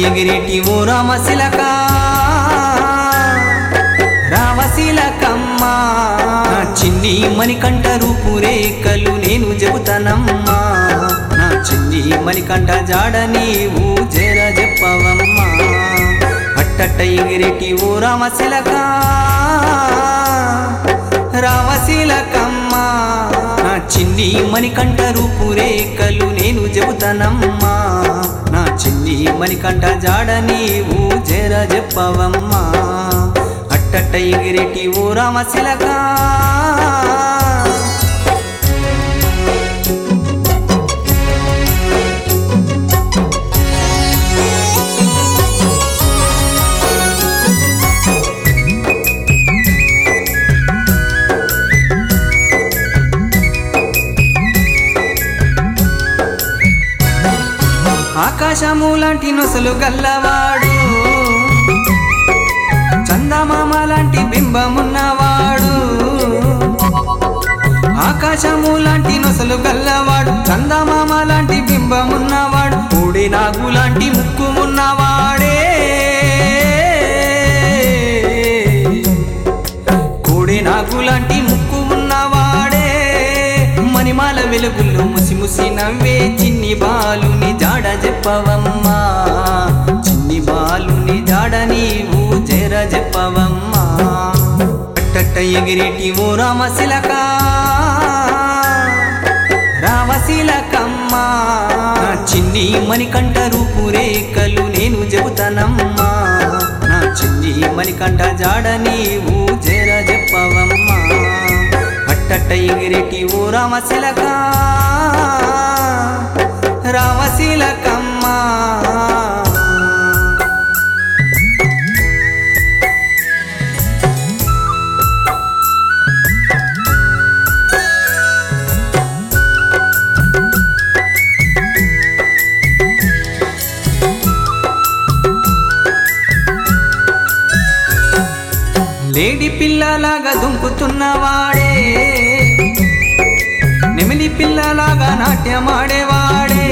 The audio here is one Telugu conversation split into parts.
ఎగిరేటి ఓ రామశిలక రామశిలకమ్మ నా చిన్ని మణికంఠ రూపురేఖలు నేను చెబుతానమ్మా నా చిన్ని మణికంఠ జాడ నీవు జర చెప్పవమ్మా అట్టట్ట ఎగిరేటి ఓ రామశిలక రామశిలకమ్మ నా చిన్ని మణికంఠ రూపురేఖలు నేను చెబుతానమ్మా నా చిన్ని మణికంఠ జాడ నీవు జర చెప్పవమ్మా అట్టట్ట ఎగిరేటి ఓ రామశిలక ఆకాశము లాంటి నొసలు గల్లవాడు చందమామ లాంటి బింబమున్నవాడు ఆకాశము లాంటి నొసలు గల్లవాడు చందమామ లాంటి బింబమున్నవాడు కోడి నాగు లాంటి ముక్కు ఉన్నవాడే కోడి నాగు లాంటి ముక్కు ఉన్నవాడే మణిమాల వెలుగుల్లో ముసి ముసి నవ్వే చిన్ని బాలుని జాడ చెప్పవమ్మా చిన్ని బాలుని జాడ నీవు జర చెప్పవమ్మా అట్టట్ట ఎగిరేటి ఓ రామశిలక రామశిలకమ్మ నా చిన్ని మణికంఠ రూపురేఖలు నేను చెబుతానమ్మా నా చిన్ని మణికంఠ జాడ నీవు జర చెప్పవమ్మా అట్టట్ట ఎగిరేటి ఓ రామశిలక రామశిలకమ్మ లేడి పిల్లలాగా దుంకుతున్నవాడే నెమిలి పిల్లలాగా నాట్యమాడేవాడే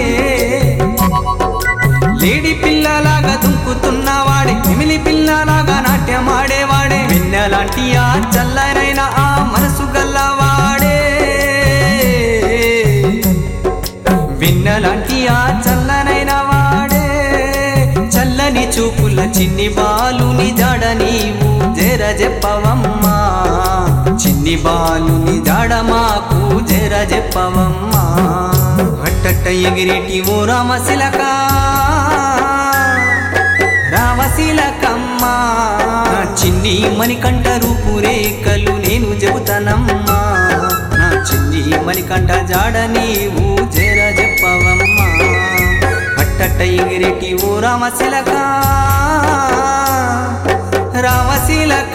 లేడి పిల్లలాగా దుంకుతున్నవాడే నెమిలి పిల్లలాగా నాట్యమాడేవాడే వెన్నెలాంటి ఆ చల్లనైన ఆ మనసు గల్లవాడే వెన్నెలాంటి ఆ చల్లనైన వాడే చల్లని చూపుల చిన్ని బాలుని జాడ నీవు జర చెప్పవమ్మా చిన్ని బాలుని జాడ మాకు జర చెప్పవమ్మా అట్టట్ట ఎగిరేటి ఓ రామశిలక రామశిలకమ్మ నా చిన్ని మణికంఠ రూపురేఖలు నేను చెబుతానమ్మా నా చిన్ని మణికంఠ జాడ నీవు జర చెప్పవమ్మా అట్టట్ట ఎగిరేటి ఓ రామశిలక రామశిలక